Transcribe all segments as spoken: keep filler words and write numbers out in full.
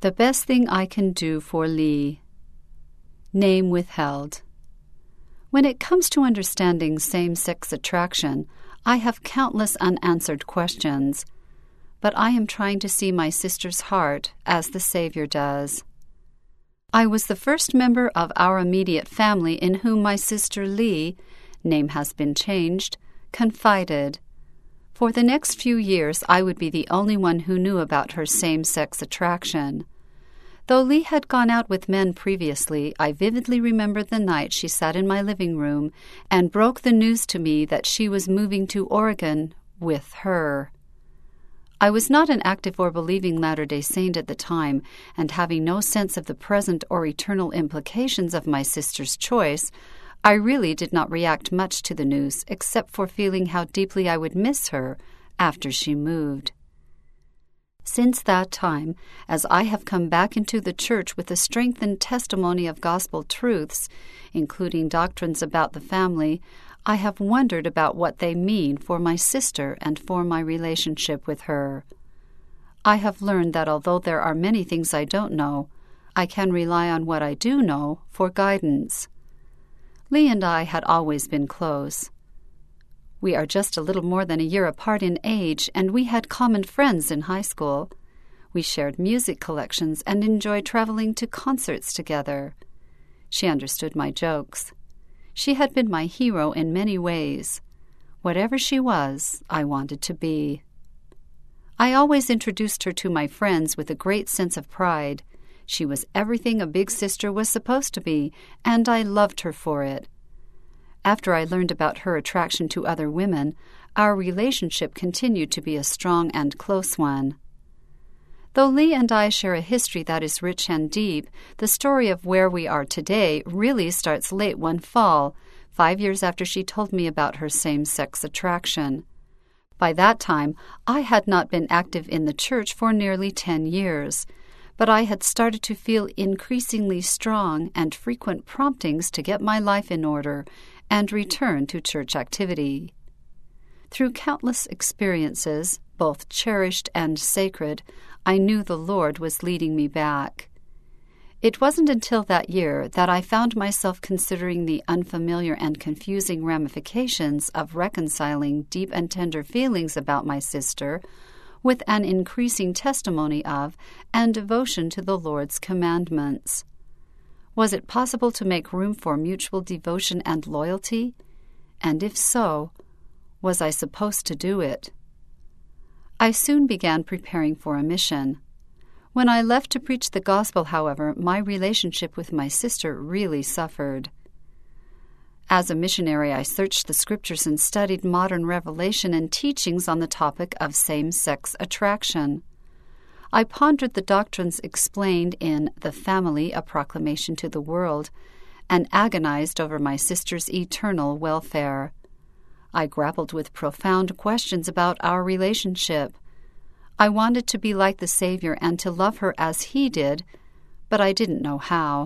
The best thing I can do for Lee. Name withheld. When it comes to understanding same-sex attraction, I have countless unanswered questions, but I am trying to see my sister's heart as the Savior does. I was the first member of our immediate family in whom my sister Lee, name has been changed, confided. For the next few years, I would be the only one who knew about her same-sex attraction. Though Lee had gone out with men previously, I vividly remembered the night she sat in my living room and broke the news to me that she was moving to Oregon with her. I was not an active or believing Latter-day Saint at the time, and having no sense of the present or eternal implications of my sister's choice, I really did not react much to the news, except for feeling how deeply I would miss her after she moved. Since that time, as I have come back into the church with the strengthened testimony of gospel truths, including doctrines about the family, I have wondered about what they mean for my sister and for my relationship with her. I have learned that although there are many things I don't know, I can rely on what I do know for guidance. Lee and I had always been close. We are just a little more than a year apart in age, and we had common friends in high school. We shared music collections and enjoyed traveling to concerts together. She understood my jokes. She had been my hero in many ways. Whatever she was, I wanted to be. I always introduced her to my friends with a great sense of pride. She was everything a big sister was supposed to be, and I loved her for it. After I learned about her attraction to other women, our relationship continued to be a strong and close one. Though Lee and I share a history that is rich and deep, the story of where we are today really starts late one fall, five years after she told me about her same-sex attraction. By that time, I had not been active in the church for nearly ten years, but I had started to feel increasingly strong and frequent promptings to get my life in order and return to church activity. Through countless experiences, both cherished and sacred, I knew the Lord was leading me back. It wasn't until that year that I found myself considering the unfamiliar and confusing ramifications of reconciling deep and tender feelings about my sister with an increasing testimony of and devotion to the Lord's commandments. Was it possible to make room for mutual devotion and loyalty? And if so, was I supposed to do it? I soon began preparing for a mission. When I left to preach the gospel, however, my relationship with my sister really suffered. As a missionary, I searched the scriptures and studied modern revelation and teachings on the topic of same-sex attraction. I pondered the doctrines explained in The Family, A Proclamation to the World, and agonized over my sister's eternal welfare. I grappled with profound questions about our relationship. I wanted to be like the Savior and to love her as He did, but I didn't know how.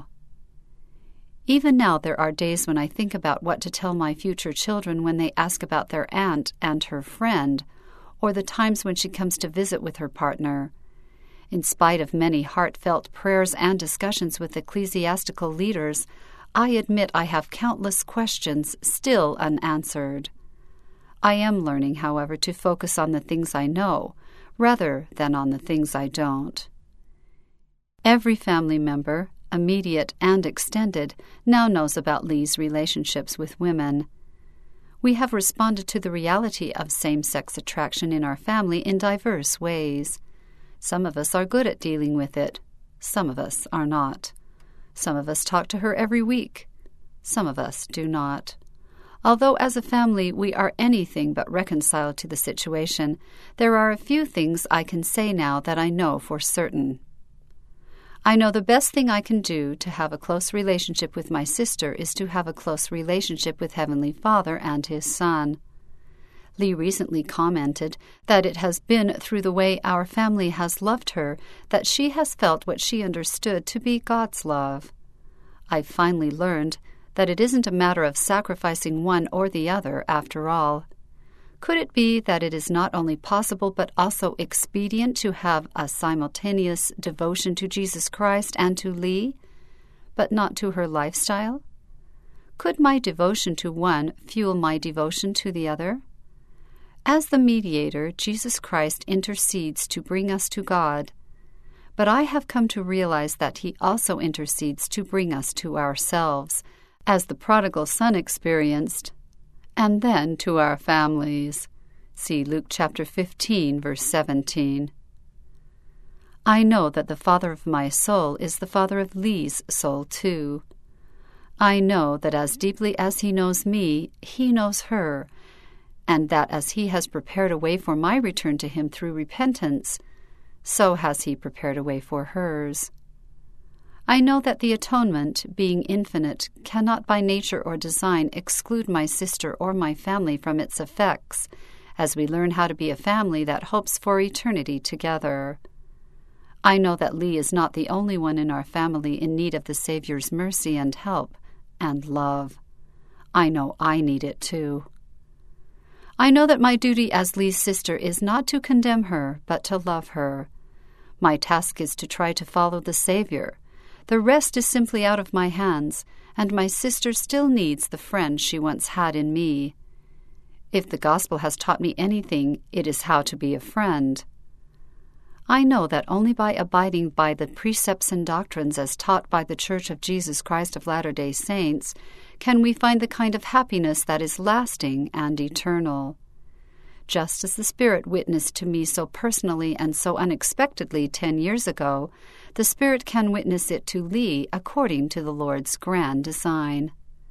Even now there are days when I think about what to tell my future children when they ask about their aunt and her friend, or the times when she comes to visit with her partner. In spite of many heartfelt prayers and discussions with ecclesiastical leaders, I admit I have countless questions still unanswered. I am learning, however, to focus on the things I know, rather than on the things I don't. Every family member, immediate and extended, now knows about Lee's relationships with women. We have responded to the reality of same-sex attraction in our family in diverse ways. Some of us are good at dealing with it. Some of us are not. Some of us talk to her every week. Some of us do not. Although as a family we are anything but reconciled to the situation, there are a few things I can say now that I know for certain. I know the best thing I can do to have a close relationship with my sister is to have a close relationship with Heavenly Father and His Son. Lee recently commented that it has been through the way our family has loved her that she has felt what she understood to be God's love. I've finally learned that it isn't a matter of sacrificing one or the other after all. Could it be that it is not only possible but also expedient to have a simultaneous devotion to Jesus Christ and to Lee, but not to her lifestyle? Could my devotion to one fuel my devotion to the other? As the mediator, Jesus Christ intercedes to bring us to God, but I have come to realize that he also intercedes to bring us to ourselves, as the prodigal son experienced, and then to our families. See Luke chapter fifteen, verse seventeen. I know that the Father of my soul is the Father of Lee's soul too. I know that as deeply as he knows me, he knows her, and that as he has prepared a way for my return to him through repentance, so has he prepared a way for hers. I know that the atonement, being infinite, cannot by nature or design exclude my sister or my family from its effects, as we learn how to be a family that hopes for eternity together. I know that Lee is not the only one in our family in need of the Savior's mercy and help and love. I know I need it too. I know that my duty as Lee's sister is not to condemn her, but to love her. My task is to try to follow the Savior. The rest is simply out of my hands, and my sister still needs the friend she once had in me. If the gospel has taught me anything, it is how to be a friend. I know that only by abiding by the precepts and doctrines as taught by the Church of Jesus Christ of Latter-day Saints can we find the kind of happiness that is lasting and eternal. Just as the Spirit witnessed to me so personally and so unexpectedly ten years ago, the Spirit can witness it to Lee according to the Lord's grand design.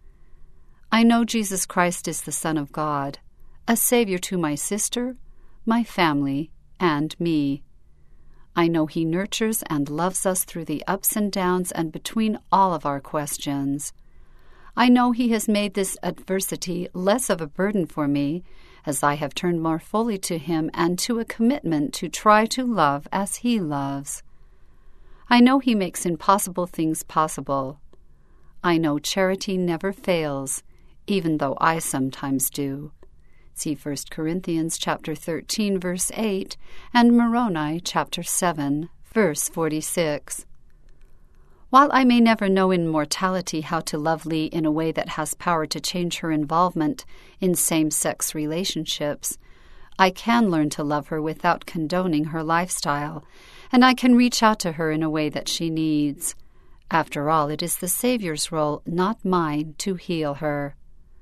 I know Jesus Christ is the Son of God, a Savior to my sister, my family, and me. I know he nurtures and loves us through the ups and downs and between all of our questions. I know he has made this adversity less of a burden for me, as I have turned more fully to him and to a commitment to try to love as he loves. I know he makes impossible things possible. I know charity never fails, even though I sometimes do. See First Corinthians chapter thirteen, verse eight, and Moroni chapter seven, verse forty-six. While I may never know in mortality how to love Lee in a way that has power to change her involvement in same-sex relationships, I can learn to love her without condoning her lifestyle, and I can reach out to her in a way that she needs. After all, it is the Savior's role, not mine, to heal her.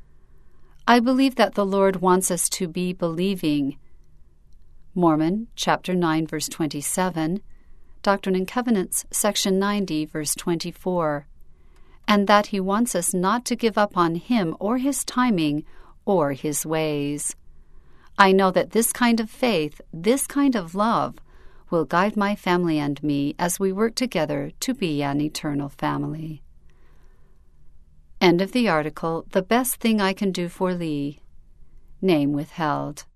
I believe that the Lord wants us to be believing. Mormon, chapter nine, verse twenty-seven, Doctrine and Covenants, section ninety, verse twenty-four, and that he wants us not to give up on him or his timing or his ways. I know that this kind of faith, this kind of love, will guide my family and me as we work together to be an eternal family. End of the article, The Best Thing I Can Do for Lee. Name withheld.